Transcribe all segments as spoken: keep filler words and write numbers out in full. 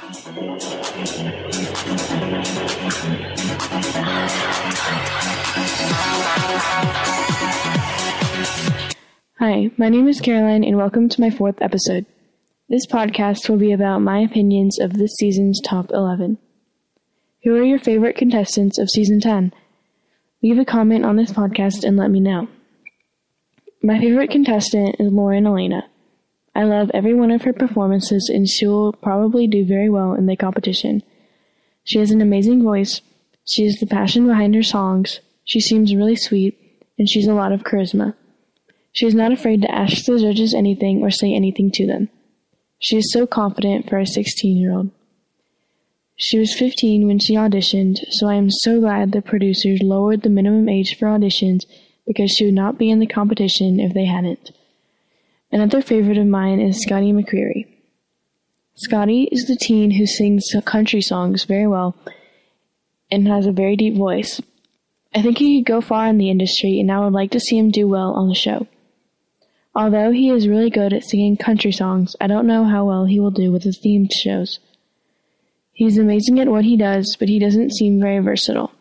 Hi, my name is Caroline, and welcome to my fourth episode. This podcast will be about my opinions of this season's top eleven. Who are your favorite contestants of season ten? Leave a comment on this podcast and let me know. My favorite contestant is Lauren Alaina. I love every one of her performances, and she will probably do very well in the competition. She has an amazing voice, she has the passion behind her songs, she seems really sweet, and she's a lot of charisma. She is not afraid to ask the judges anything or say anything to them. She is so confident for a sixteen-year-old. She was fifteen when she auditioned, so I am so glad the producers lowered the minimum age for auditions because she would not be in the competition if they hadn't. Another favorite of mine is Scotty McCreery. Scotty is the teen who sings country songs very well and has a very deep voice. I think he could go far in the industry, and I would like to see him do well on the show. Although he is really good at singing country songs, I don't know how well he will do with the themed shows. He's amazing at what he does, but he doesn't seem very versatile.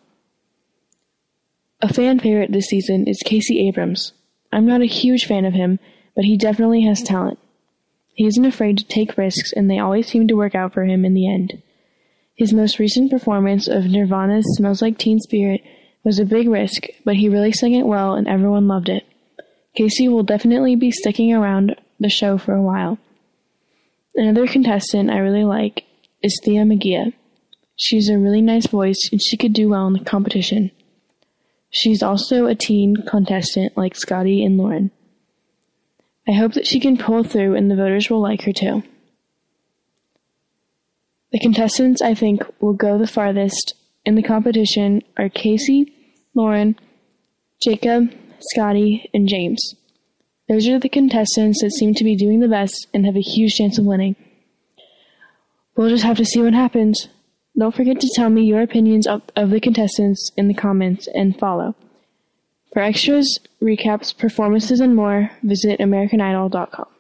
A fan favorite this season is Casey Abrams. I'm not a huge fan of him, but he definitely has talent. He isn't afraid to take risks, and they always seem to work out for him in the end. His most recent performance of Nirvana's Smells Like Teen Spirit was a big risk, but he really sang it well and everyone loved it. Casey will definitely be sticking around the show for a while. Another contestant I really like is Thea Magia. She's a really nice voice and she could do well in the competition. She's also a teen contestant like Scotty and Lauren. I hope that she can pull through and the voters will like her too. The contestants I think will go the farthest in the competition are Casey, Lauren, Jacob, Scotty, and James. Those are the contestants that seem to be doing the best and have a huge chance of winning. We'll just have to see what happens. Don't forget to tell me your opinions of, of the contestants in the comments and follow. For extras, recaps, performances, and more, visit American Idol dot com.